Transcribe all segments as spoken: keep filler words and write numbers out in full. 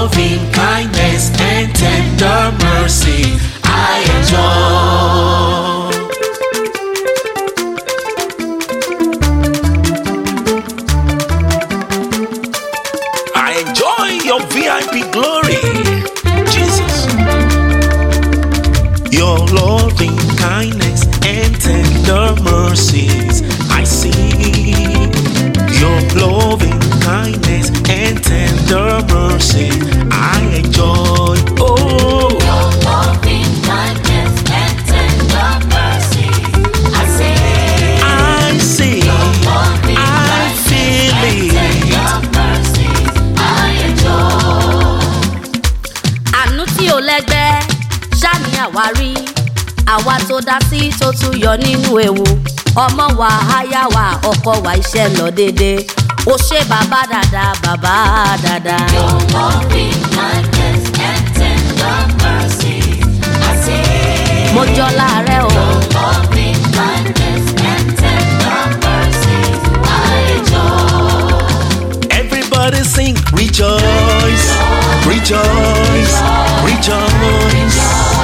loving kindness and tender mercy I enjoy. I enjoy your V I P glory, Jesus. Your loving kindness and tender mercies I see. Your loving kindness and tender mercy I enjoy. Oh, your loving kindness and tender mercy I see. I see. Your loving I feel kindness and it. tender mercy I enjoy. Àánú tí ò lẹ́gbẹ́ ṣáà ní àwárí, àwa tó dá sí tó tún yọ nínú ewu. Ọmọ wa aya wa ọkọ wa iṣẹ́ lọ dédé. Ó ṣe bàbá dáadáa bàbá dáadáa. Your loving kindness and tender mercy I see. Mo jọ láàárẹ̀ o. Your loving kindness and tender mercy I enjoy. Everybody sing, rejoice, rejoice, rejoice.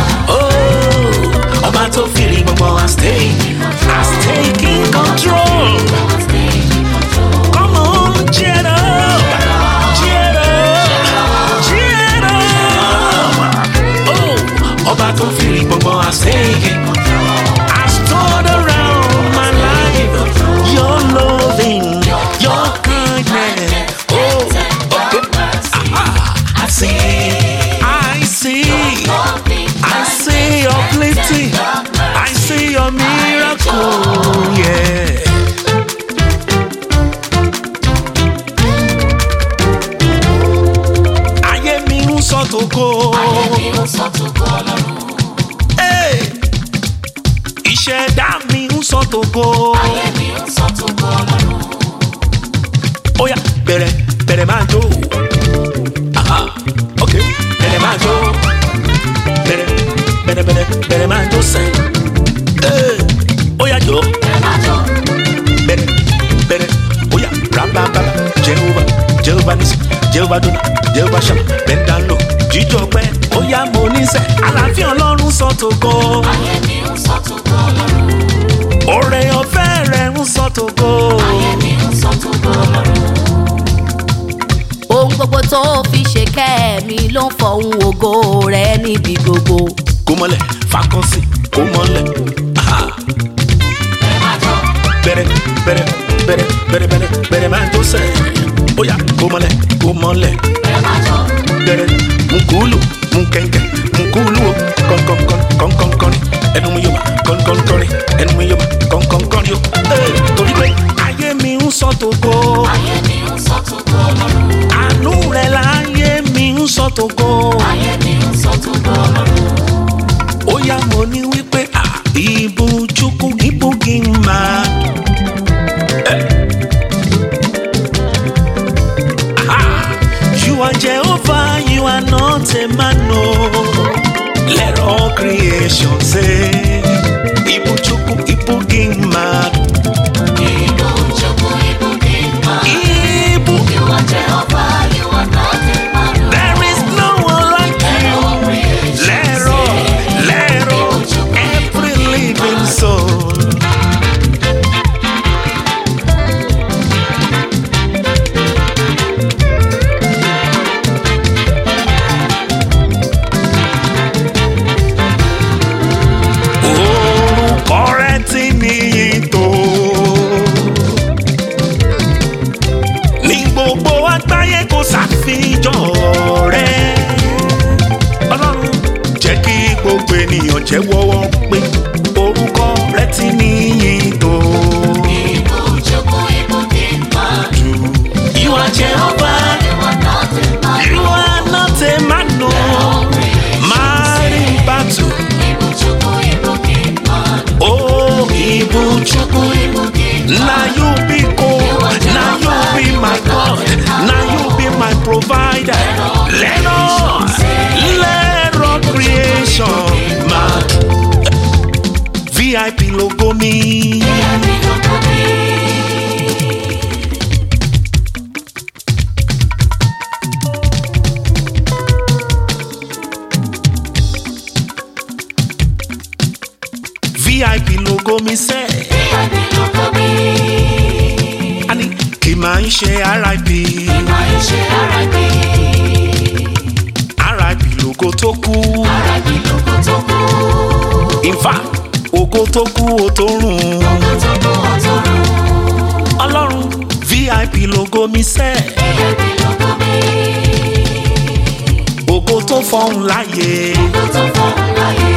Oh, ọba tó fìrí gbogbo has taken, has taken control. Come on, cheer up, cheer up, cheer up. Oh, ọba tó fìrí gbogbo has taken, has turned around my life. Your loving, your kindness. Oh, okay. Ah, I see, I see, I see your uplifting, I see your miracle, yeah. Ayé mi ń sọ tògo. Ayé mi ń sọ tògo Ọlọ́run. Hey! Ìṣẹ̀dá mi ń sọ tògo. Ayé mi ń sọ tògo Ọlọ́run. Ó yá, bẹ̀rẹ̀ bẹ̀rẹ̀ máa jó. Aha, ok, bẹ̀rẹ̀ máa jó. Bẹ̀rẹ̀ bẹ̀rẹ̀ bẹ̀rẹ̀ bẹ̀rẹ̀ máa jó sẹ́. Hey! Ó yá jó. Bẹ̀rẹ̀ máa jó. Bẹ̀rẹ̀ bẹ̀rẹ̀ ó yá rábàbàbà. Jehovah Jehovah nisi Jehovah duna Jehovah shama bẹ́ńdà lò jíjọ pẹ́. Ó yá mo ní sẹ́ àlàáfíà Ọlọ́run sọ tògo. Ayé mi ń sọ tògo Ọlọ́run. Oore ọ̀fẹ́ rẹ̀ ń sọ tògo. Ayé mi ń sọ tògo Ọlọ́run. Ohun gbogbo tó fi ṣe kẹ́ẹ̀mí ló ń fọhùn ògo rẹ̀ níbi gbogbo. Kó mọ́lẹ̀ fàkọ́sì kó mọ́lẹ̀. Aha. Bẹ̀rẹ̀ máa jó. Bẹ̀rẹ̀ bẹ̀rẹ̀ bẹ̀rẹ̀ bẹ̀rẹ̀ bẹ̀rẹ̀ bẹ̀rẹ̀ máa jó sẹ́. Ó yá kó mọ́lẹ̀ kó mọ́lẹ̀. Bẹ̀rẹ̀ máa jó. Bẹ̀rẹ̀ mukulu mukẹ̀kẹ̀ mukulu o kọ̀nkọ̀nkọ̀n kọ̀nkọ̀nkọ̀rin ẹnu mi yóò ma kọ̀nkọ̀nkọ̀rin ẹnu mi yóò ma kọ̀nkọ̀nkọ̀rin o. Ee, torí pé ayé mi ń sọ tògo. Ayé mi ń sọ tògo Ọlọ́run. Àánú rẹ̀ láyé mi ń sọ tògo. Ayé mi ń sọ tògo Ọlọ́run. Ó yá mo ní wípé à ìbú chukwu ìbú kí n máa. You are Jehovah, you are not a man, no. Let all creation say, Ibu chukwu ibu gị mmadụ. Ibu chukwu ibu gị mmadụ. Ibu. You are Jehovah, you are not a man. There is no one like you. Let all, let all, every living soul. Orúkọ rẹ̀ ti níyì tó. Ní gbogbo àgbáyé kò ṣàfihàn rẹ̀. Ọlọ́run jẹ́ kí gbogbo ènìyàn jẹ́wọ́ pé orúkọ rẹ̀ ti níyì tó. Ibu chukwu ibu gị mmadụ. You are Jehovah, You are not a man. you are not a man, no. Mighty in battle. Ibu chukwu ibu gị mmadụ. Oh, Ibu Chukwu. Ibu gị Now you be God, now you be my God, now you be my provider. Let all, let all creation mad. V I P logo mi. I P logo mi sẹ́. V I P logo mi. a ní kì máa ń ṣe R I P. Ìmọ̀ ìṣe R I P. R I P logo tó kú. R I P logo tó kú. in fact ògo tó kú ó tó rùn. Logo tó kú ó tó rùn. ọlọ́run V I P logo mi sẹ́. V I P logo mi. ògo tó fọhùn láyé. Logo tó fọhùn láyé.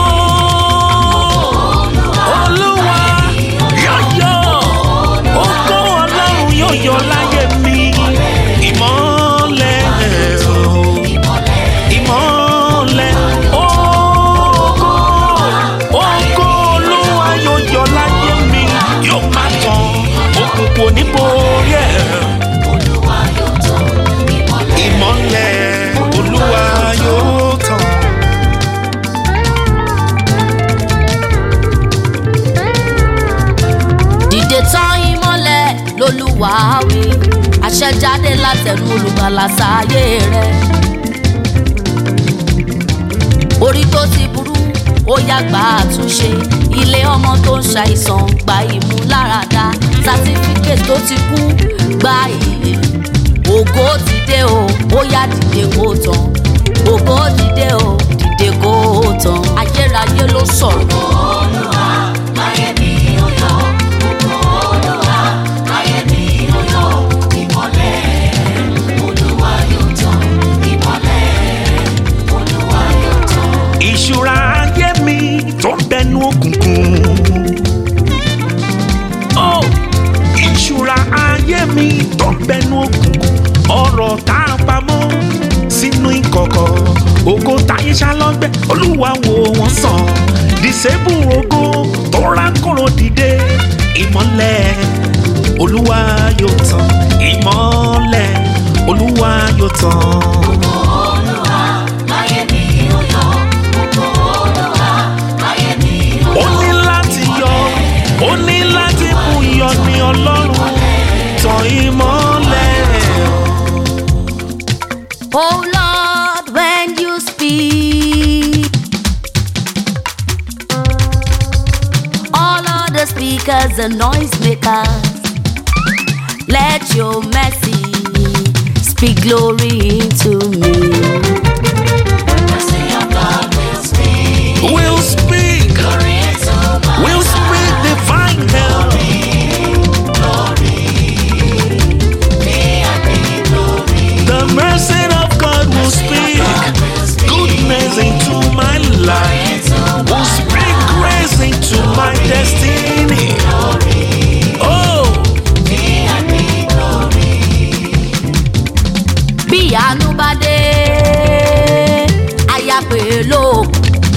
Olúwa yọ̀yọ̀ ògo ọlọ́run yóò yọ láyé mi. Ìmọ́lẹ̀ ìmọ́lẹ̀ ògo ògo Olúwa yóò yọ láyé mi. Yóò máa tàn òkùnkùn níborí ẹ̀. Olúwa yóò tàn ìmọ́lẹ̀. Ìmọ́lẹ̀ Olúwa yóò tàn. dìde tán ìmọ́lẹ̀ lolúwa wí àṣẹ jáde látẹnu olùgbàlà sáyé rẹ. orí tó ti burú ó yá gba àtúnṣe ilé ọmọ tó ń ṣàìsàn gba ìmúláradá sátífíkẹ́tì tó ti kú gba ìyè ògo ti dé o ó yá dìde kó tán ògo dìde o dìde kó tán ayérayé ló sọ̀rọ̀. Olúwa láyé mi ó yọ. Olúwa láyé mi ó yọ. Ìmọ́lẹ̀ Olúwa yóò tàn ìmọ́lẹ̀ Olúwa yóò tàn. ìṣúra ayé mi tó ń bẹnu òkùnkùn. Oh, ìṣúra ayé mi tó ń bẹnu òkùnkùn. ọ̀rọ̀ tá a pamọ́ sínú ìkọ̀kọ̀. ògo táyé ṣálọ́gbẹ́ olúwa wo wọ́n sàn. dìsẹ́bù ògo tó rákòrò dìde. ìmọ́lẹ̀ olúwa yóò tàn. ìmọ́lẹ̀ olúwa yóò tàn. Olúwa láyé mi ó yọ. Olúwa láyé mi ó ó yọ. ní láti yọ ó ní láti mú yọ ní ọlọ́run tàn ìmọ́lẹ̀. Oh Lord, when you speak, all of the speakers and noisemakers, let your mercy speak glory into me. Mercy of God will speak. We'll speak, Glory into my we'll speak divine help. glory. V I P glory. The mercy of God will speak goodness into my life, will speak grace into my destiny. Oh, V I P glory. Bí àánú bá dé, àyà pé lóògùn.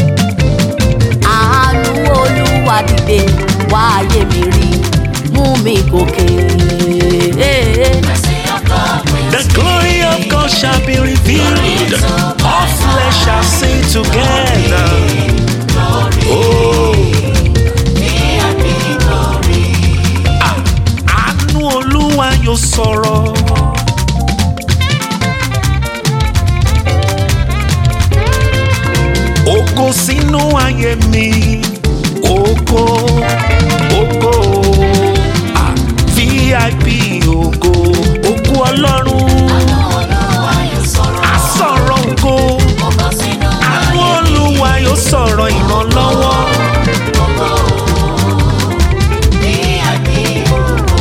Àánú Olúwa dìde, wá ayé mi rí, mú mi gòkè. Mercy of God will the glory of God shall be revealed. All flesh shall sing together. Oh, V I P glory. ah, àánú Olúwa yóò sọ̀rọ̀. Ògo sínú ayé mi, ògo, ògo, ah, V I P ògo, ògo ọlọ́run, Olúwa yóò sọ̀rọ̀. á sọ̀rọ̀ ògo, Ògo sínú àánú Olúwa yóò sọ̀rọ̀ ìrànlọ́wọ́. ògo. V I P ògo.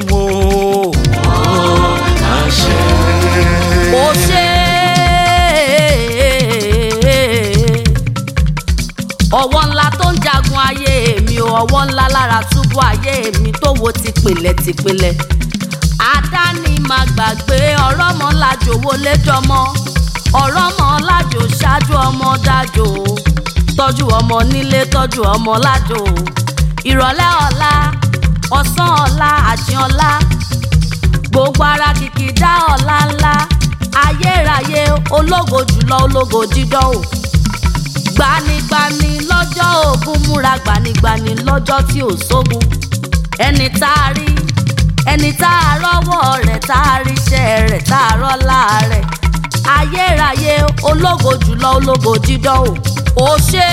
o àṣẹ. ó ṣe ọwọ́ ńlá tó ń jagun ayé mi o, ọwọ́ ńlá lára túbú ayé mi tó wo tìpìlẹ̀ tìpìlẹ̀. àdáni máa gbàgbé ọ̀rọ̀ mọ́ lájò wọlé dọ́mọ́, ọ̀rọ̀ mọ́ lájò ṣáájú ọmọ dájò, tọ́jú ọmọ nílé tọ́jú ọmọ lájò. ìrọ̀lẹ́ ọ̀la ọ̀sán ọ̀la àjín ọ̀la gbogbo ara kìkì dá ọ̀la ńlá. ayérayé ológo jùlọ ológo dídán o. gbanigbani lọ́jọ́ ogun múra gbanigbani lọ́jọ́ tí ò sógun. ẹni tá a rí ẹni tá a rọ́wọ́ rẹ̀ tá a ríṣẹ́ rẹ̀ tá a rọ́lá rẹ̀. ayérayé ológo jùlọ ológo dídán o. ó ṣe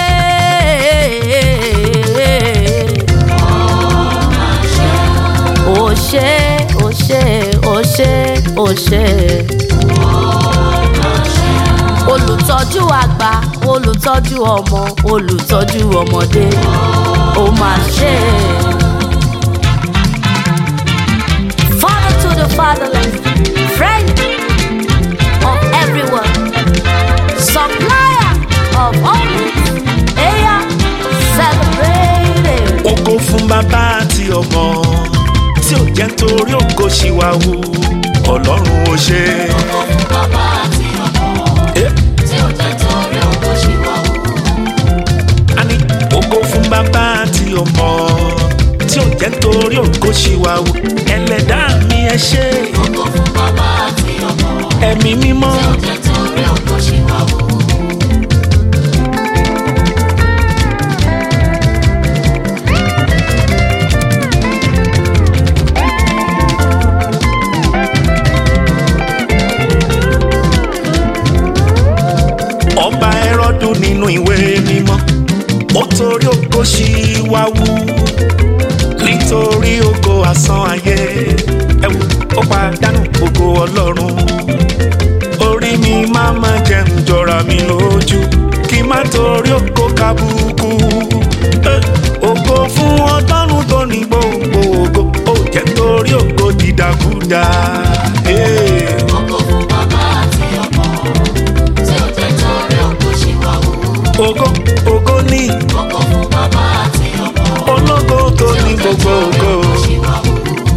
ó ṣe ó ṣe ó ṣe ó ṣe olùtọ́jú àgbà olùtọ́jú ọmọ olùtọ́jú ọmọdé ó máa ṣe. Father to the fatherless, friend of everyone, supplier of all needs, eya celebrated. Ògo fún bàbá àti ọmọ tí ò jẹ́ torí ògo ṣìwàwù ọlọ́run ó ṣe. Ògo fún bàbá àti ọmọ tí ò jẹ́ torí ògo ṣìwàwù. A ní ògo fún bàbá àti ọmọ tí ò jẹ́ torí ògo ṣìwàwù ẹlẹ́dàá mi ẹ ṣé. Ògo fún bàbá àti ọmọ ẹ̀mí mímọ́ tí ò jẹ́ torí ògo ṣìwàwù. ọba ẹrọdún nínú ìwé mímọ́ ó torí ògo ṣìwàwù nítorí ògo asán ayé ẹwù ó pàdánù ògo ọlọ́run. orí mi máa ma jẹun jọra mi lójú kí má torí ògo kábùkù. ògo fún ọlọ́run tó ní gbogbo ògo ó jẹ́ torí ògo dídàkúdà. Ògo fún bàbá àti ọmọ tí ò jẹ́ torí ògo ṣìwàwù. ògo ògo ní Ògo fún bàbá àti ọmọ ológo tó ní tí ò jẹ́ gbogbo torí ògo. ògo ṣìwàwù.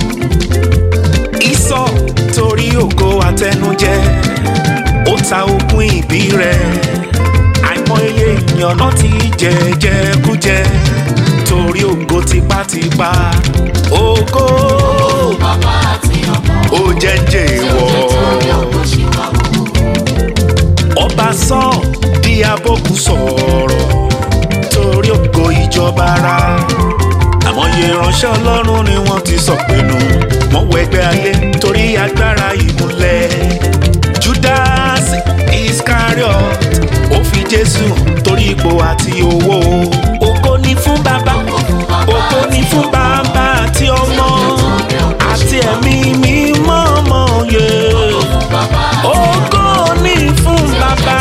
Ìsọ̀ torí ògo àtẹnujẹ ó ta ogún ìbí rẹ̀ àìmọye èèyàn náà ti jẹjẹkújẹ torí ògo tipátipá. ògo Bàbá àti ọmọ ó jẹ́jẹ́ tí ò ìwọ̀ jẹ́ torí ògo ṣìwàwù. ọba sọ di abókù sọ̀rọ̀ torí ògo ìjọba ara. àmọye ìránṣẹ́ ọlọ́run ni wọ́n ti sọ pinnu wọ́n wọ ẹgbẹ́ ayé torí agbára ìmúlẹ̀. Judas Iscariot ó fi Jésù torí ipò àti owó. ògo ni fún bàbá ògo ni fún bàbá àti ọmọ àti ẹ̀mí mímọ́ mọ́ yẹ. ògo ni fún bàbá.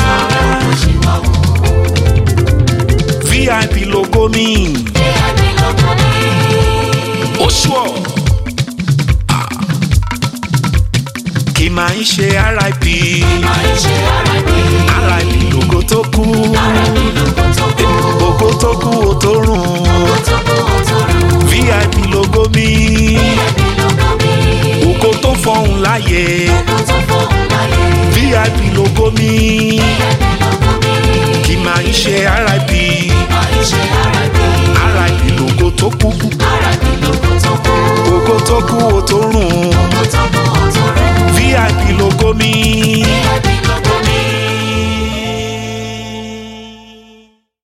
V I P logo mi. Oṣù ọ̀ kì máa ń ṣe R I P R I P logo tó kú ògo tó kú ò tó rùn. V I P logo mi ògo tó fọhùn láyé. V I P logo mi kì máa ń ṣe R I P R I P logo tó kú ògo tó kú ò tó rùn.